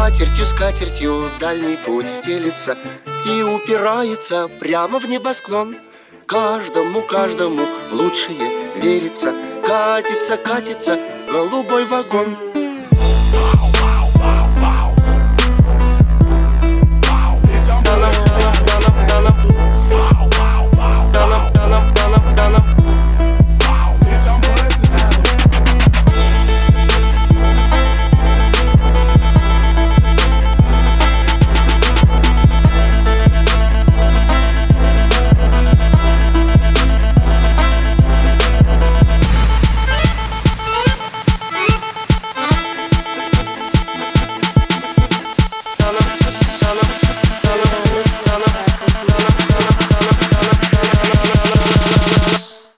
Скатертью дальний путь стелится и упирается прямо в небосклон. Каждому в лучшее верится. Катится голубой вагон.